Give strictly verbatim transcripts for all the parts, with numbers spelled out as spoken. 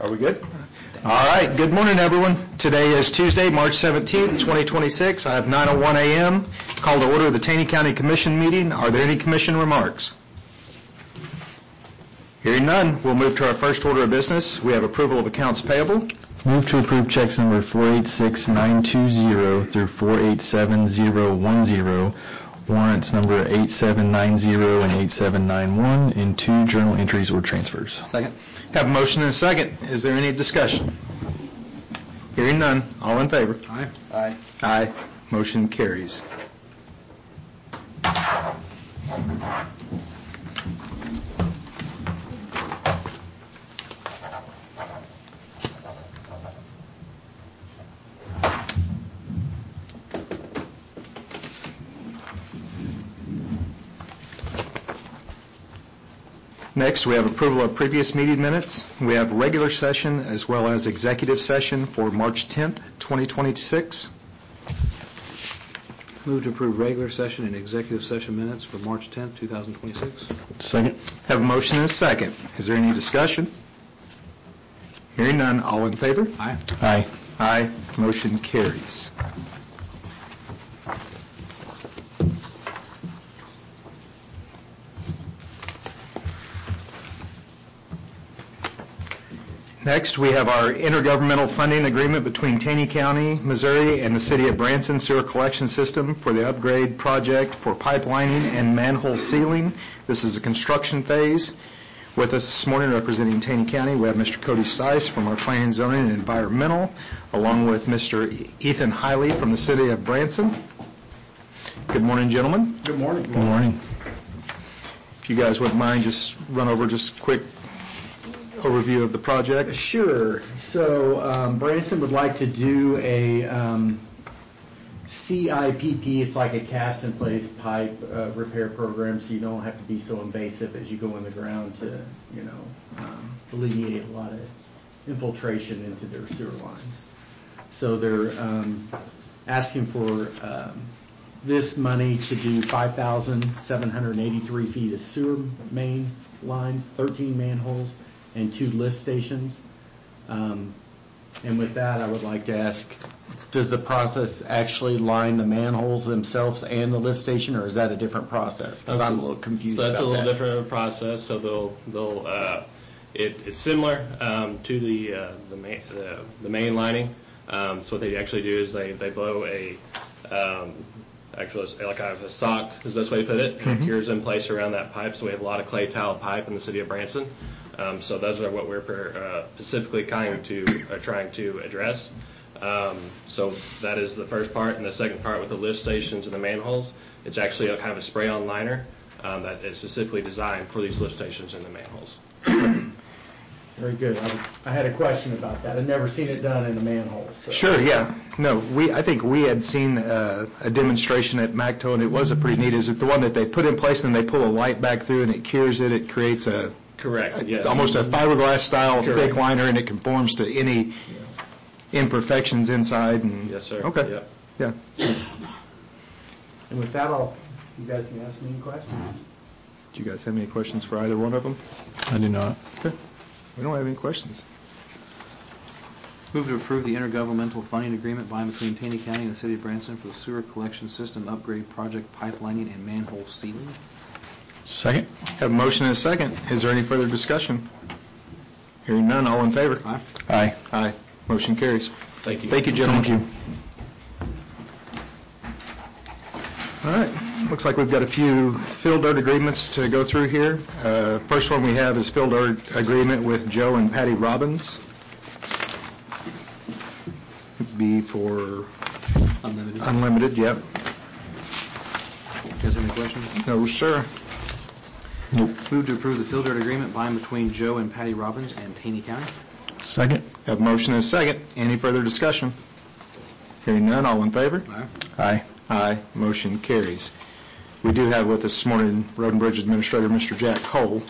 Are we good? All right. Good morning, everyone. Today is Tuesday, March seventeenth, twenty twenty-six. I have nine oh one a.m. Call to order the Taney County Commission meeting. Are there any commission remarks? Hearing none, we'll move to our first order of business. We have approval of accounts payable. Move to approve checks number four eight six nine two zero through four eight seven zero one zero, warrants number eight seven nine zero and eight seven nine one, and two journal entries or transfers. Second. Have a motion and a second. Is there any discussion? Hearing none. All in favor? Aye. Aye. Aye. Motion carries. Next, we have approval of previous meeting minutes. We have regular session as well as executive session for March tenth, twenty twenty-six. Move to approve regular session and executive session minutes for March tenth, two thousand twenty-six. Second. Have a motion and a second. Is there any discussion? Hearing none, all in favor? Aye. Aye. Aye. Motion carries. Next, we have our intergovernmental funding agreement between Taney County, Missouri, and the City of Branson Sewer Collection System for the upgrade project for pipelining and manhole sealing. This is a construction phase. With us this morning representing Taney County, we have Mister Cody Stice from our Planning, Zoning, and Environmental, along with Mister Ethan Hiley from the City of Branson. Good morning, gentlemen. Good morning. Good morning. If you guys wouldn't mind, just run over just a quick overview of the project. Sure. So um, Branson would like to do a um, C I P P. It's like a cast-in-place pipe uh, repair program, so you don't have to be so invasive as you go in the ground to, you know, um, alleviate a lot of infiltration into their sewer lines. So they're um, asking for um, this money to do five thousand seven hundred eighty-three feet of sewer main lines, thirteen manholes, and two lift stations. Um, and with that, I would like to ask, does the process actually line the manholes themselves and the lift station, or is that a different process? Because I'm a little confused so that's about a little that. different of a process. So they'll they'll uh, it, it's similar um, to the uh, the, main, the the main lining. Um, so what they actually do is they they blow a um, actually it's like a sock is the best way to put it, and Mm-hmm. it cures in place around that pipe. So we have a lot of clay tile pipe in the city of Branson. Um, so those are what we're uh, specifically trying to uh, trying to address. Um, so that is the first part, and the second part with the lift stations and the manholes, it's actually a kind of a spray-on liner um, that is specifically designed for these lift stations and the manholes. Very good. I, I had a question about that. I've never seen it done in a manhole. So. Sure, yeah. No, we. I think we had seen uh, a demonstration at Macto, and it was a pretty neat. Is it the one that they put in place and they pull a light back through and it cures it? It creates a Correct. Yes. almost a fiberglass style Correct. thick liner, and it conforms to any imperfections inside. And Yes, sir. Okay. Yep. Yeah. And with that, I'll, you guys can ask me any questions. Do you guys have any questions for either one of them? I do not. Okay. We don't have any questions. Move to approve the intergovernmental funding agreement by and between Taney County and the City of Branson for the sewer collection system upgrade project pipelining and manhole sealing. Second. Have a motion and a second. Is there any further discussion? Hearing none, all in favor? Aye. Aye. Aye. Motion carries. Thank you. Thank you, gentlemen. Thank you. All right. Looks like we've got a few fill dirt agreements to go through here. Uh, first one we have is fill dirt agreement with Joe and Patty Robbins. It'd be for Unlimited. unlimited, yep. You guys have any questions? No, sir. Nope. Move to approve the fill dirt agreement by and between Joe and Patty Robbins and Taney County. Second. Have a motion and a second. Any further discussion? Hearing none, all in favor? Aye. Aye. Aye. Motion carries. We do have with us this morning Road and Bridge Administrator, Mister Jack Cole.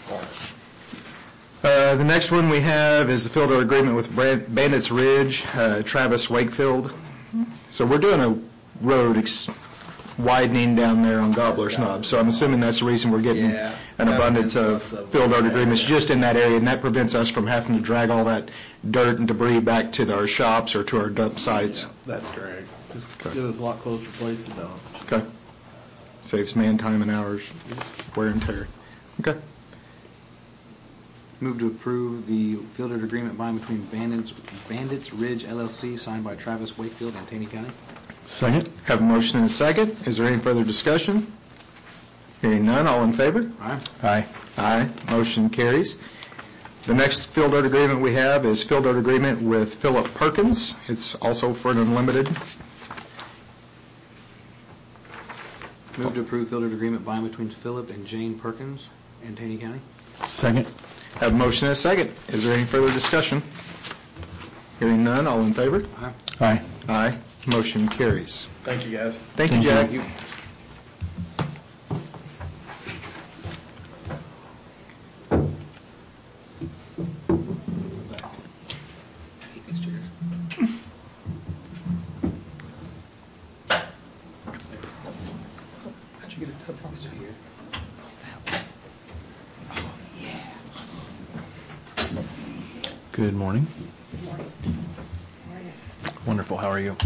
Uh, the next one we have is the fill dirt agreement with Bandits Ridge, uh, Travis Wakefield. So we're doing a road ex- widening down there on Gobbler's Knob. So I'm assuming that's the reason we're getting Yeah. an abundance of field road agreements just in that area, and that prevents us from having to drag all that dirt and debris back to our shops or to our dump sites. That's correct. Okay. Gives us a lot closer place to dump. Okay. Saves man time and hours, wear and tear. Okay. Move to approve the field road agreement by and between Bandits, Bandits Ridge L L C signed by Travis Wakefield and Taney County. Second. Have a motion and a second. Is there any further discussion? Hearing none, all in favor? Aye. Aye. Aye. Motion carries. The next field road agreement we have is field road agreement with Philip Perkins. It's also for an unlimited. Move to approve field road agreement by and between Philip and Jane Perkins and Taney County. Second. Have a motion and a second. Is there any further discussion? Hearing none, all in favor? Aye. Aye. Aye. Motion carries. Thank you, guys. Thank you, Thank Jack. you. How'd you get a tub box here? Good morning. Wonderful. How are you?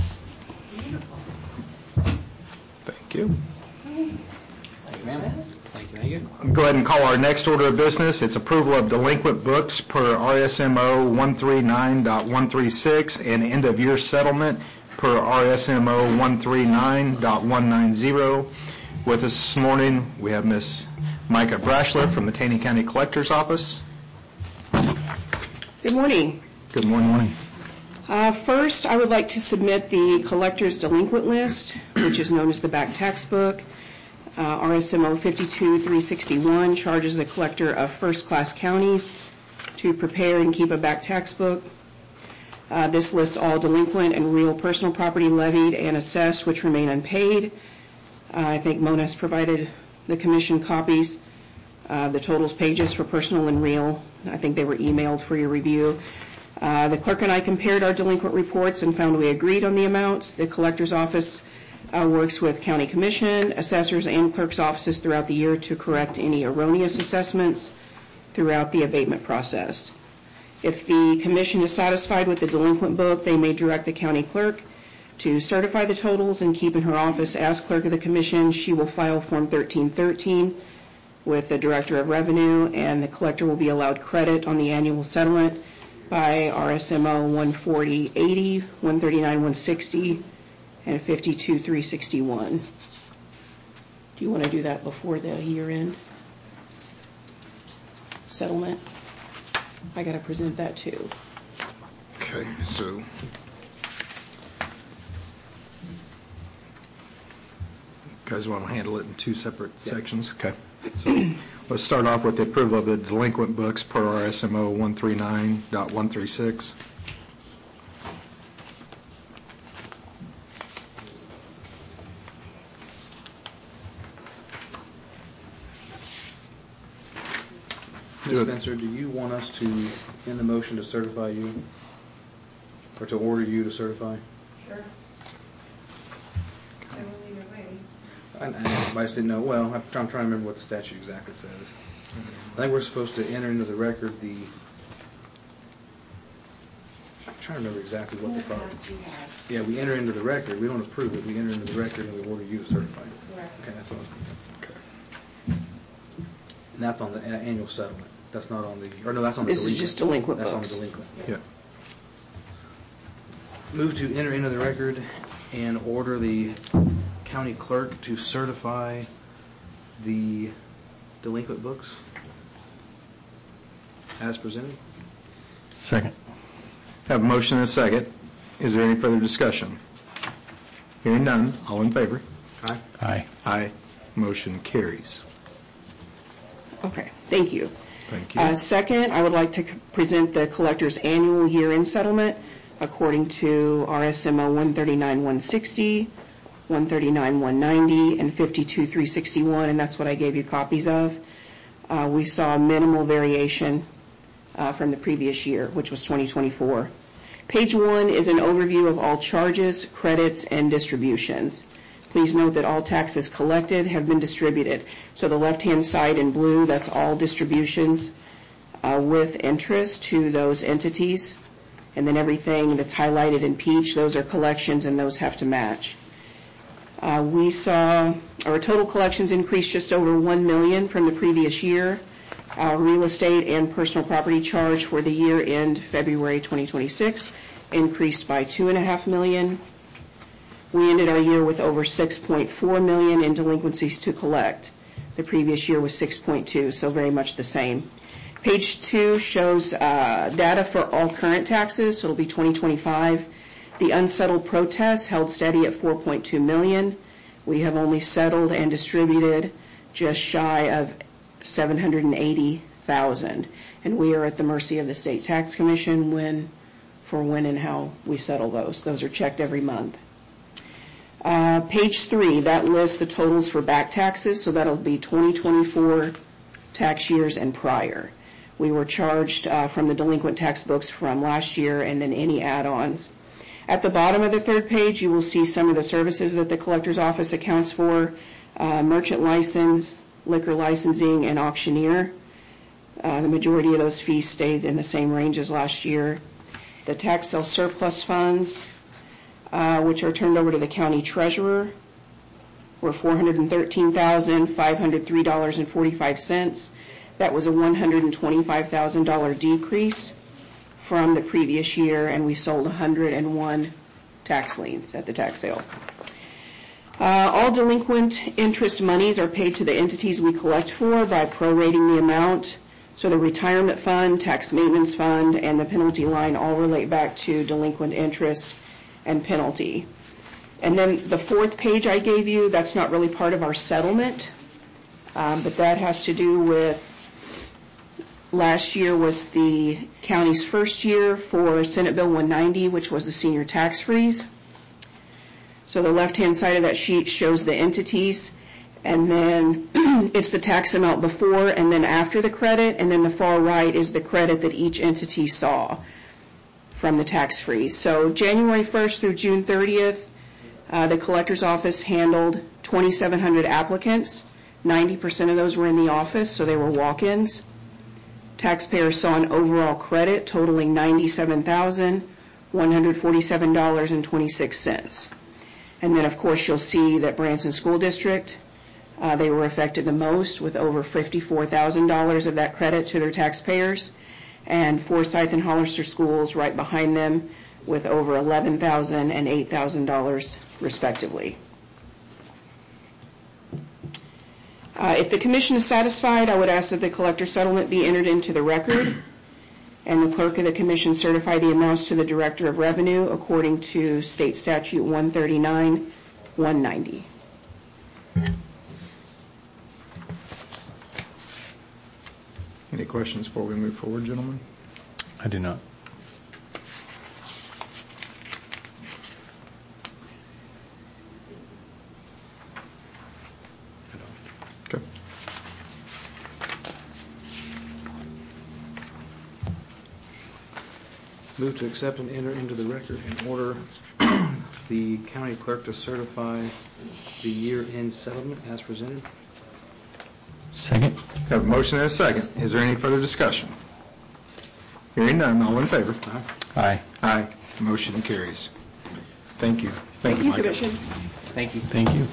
Thank you. Thank you, ma'am. Thank you, thank you. Go ahead and call our next order of business. It's approval of delinquent books per R S M O one thirty-nine point one thirty-six and end-of-year settlement per R S M O one thirty-nine point one ninety. With us this morning, we have Miss Micah Brashler from the Taney County Collector's Office. Good morning. Good morning. Uh, First, I would like to submit the collector's delinquent list, which is known as the back tax book. Uh, R S M O fifty-two three sixty-one charges the collector of first-class counties to prepare and keep a back tax book. Uh, This lists all delinquent and real personal property levied and assessed which remain unpaid. Uh, I think Mona has provided the commission copies. Uh, The totals pages for personal and real, I think they were emailed for your review. Uh, The clerk and I compared our delinquent reports and found we agreed on the amounts. The collector's office uh, works with county commission, assessors, and clerk's offices throughout the year to correct any erroneous assessments throughout the abatement process. If the commission is satisfied with the delinquent book, they may direct the county clerk to certify the totals and keep in her office as clerk of the commission. She will file Form thirteen thirteen with the Director of Revenue, and the collector will be allowed credit on the annual settlement by R S M O one forty eighty, one thirty-nine one sixty, and fifty-two three sixty-one. Do you want to do that before the year end settlement? I got to present that too. Okay, so you guys want to handle it in two separate sections? Okay. So let's start off with the approval of the delinquent books per R S M O one thirty-nine point one thirty-six. Miz Spencer, do you want us to, in the motion, to certify you, or to order you to certify? Sure. I will either way. I, I, I just didn't know, well, I'm trying to remember what the statute exactly says. I think we're supposed to enter into the record the, I'm trying to remember exactly what the problem. Yeah, we enter into the record, we don't approve it, we enter into the record and we order you to certify it. Correct. Okay, that's what I was thinking. Okay. And that's on the a- annual settlement, that's not on the, or no, that's on the This is delinquent. just delinquent That's books. on the delinquent. Yeah. Move to enter into the record and order the county clerk to certify the delinquent books as presented. Second. Have a motion and a second. Is there any further discussion? Hearing none, all in favor? Aye. Aye. Aye. Motion carries. Okay, thank you. Thank you. Uh, Second, I would like to c- present the collector's annual year-end settlement according to R S M O one thirty-nine point one sixty, one thirty-nine point one ninety, and fifty-two three sixty-one, and that's what I gave you copies of. Uh, We saw minimal variation uh, from the previous year, which was twenty twenty-four. Page one is an overview of all charges, credits, and distributions. Please note that all taxes collected have been distributed. So the left-hand side in blue, that's all distributions uh, with interest to those entities. And then everything that's highlighted in peach, those are collections, and those have to match. Uh, we saw our total collections increase just over one million dollars from the previous year. Our real estate and personal property charge for the year end February twenty twenty-six increased by two point five million dollars. We ended our year with over six point four million dollars in delinquencies to collect. The previous year was six point two, so very much the same. Page two shows uh, data for all current taxes, so it'll be twenty twenty-five. The unsettled protests held steady at four point two million dollars. We have only settled and distributed just shy of seven hundred eighty thousand dollars, and we are at the mercy of the State Tax Commission when, for when and how we settle those. Those are checked every month. Uh, page three, that lists the totals for back taxes, so that'll be twenty twenty-four tax years and prior. We were charged uh, from the delinquent tax books from last year and then any add-ons. At the bottom of the third page, you will see some of the services that the collector's office accounts for: uh, merchant license, liquor licensing, and auctioneer. Uh, the majority of those fees stayed in the same range as last year. The tax sale surplus funds, uh, which are turned over to the county treasurer, were four hundred thirteen thousand five hundred three dollars and forty-five cents. That was a one hundred twenty-five thousand dollars decrease from the previous year, and we sold one hundred one tax liens at the tax sale. Uh, all delinquent interest monies are paid to the entities we collect for by prorating the amount. So the retirement fund, tax maintenance fund, and the penalty line all relate back to delinquent interest and penalty. And then the fourth page I gave you, that's not really part of our settlement, um, but that has to do with last year was the county's first year for Senate Bill one ninety, which was the senior tax freeze. So the left-hand side of that sheet shows the entities, and then it's the tax amount before and then after the credit, and then the far right is the credit that each entity saw from the tax freeze. So January first through June thirtieth, uh, the collector's office handled twenty-seven hundred applicants. ninety percent of those were in the office, so they were walk-ins. Taxpayers saw an overall credit totaling ninety-seven thousand one hundred forty-seven dollars and twenty-six cents. And then, of course, you'll see that Branson School District, uh, they were affected the most with over fifty-four thousand dollars of that credit to their taxpayers, and Forsyth and Hollister schools right behind them with over eleven thousand dollars and eight thousand dollars respectively. Uh, if the commission is satisfied, I would ask that the collector settlement be entered into the record, and the clerk of the commission certify the amounts to the Director of Revenue according to State Statute one thirty-nine one ninety. Any questions before we move forward, gentlemen? I do not. Okay. Move to accept and enter into the record in order the county clerk to certify the year-end settlement as presented. Second. Have a motion and a second. Is there any further discussion? Hearing none, all in favor? Aye. Aye. Motion carries. Thank you. Thank you, Micah. Commission. Thank you. Thank you.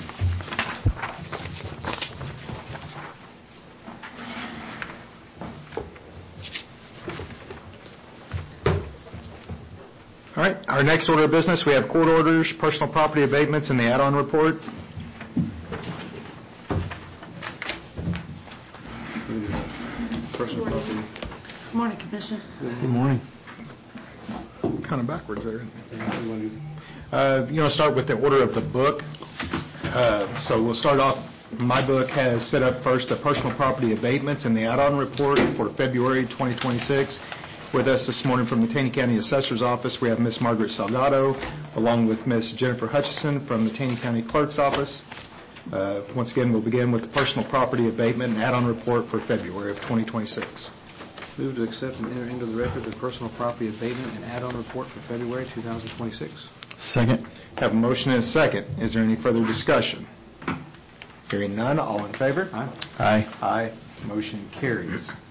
All right, our next order of business, we have court orders, personal property abatements, and the add-on report. Personal property. Good morning, Commissioner. Good morning. Kind of backwards there. Uh, you know, start with the order of the book. Uh, so we'll start off. My book has set up first the personal property abatements and the add-on report for February twenty twenty-six. With us this morning from the Taney County Assessor's Office, we have Miss Margaret Salgado, along with Miss Jennifer Hutchison from the Taney County Clerk's Office. Uh, once again, we'll begin with the personal property abatement and add-on report for February of twenty twenty-six. Move to accept and enter into the record the personal property abatement and add-on report for February two thousand twenty-six. Second. Have a motion and a second. Is there any further discussion? Hearing none, all in favor? Aye. Aye. Aye. Motion carries.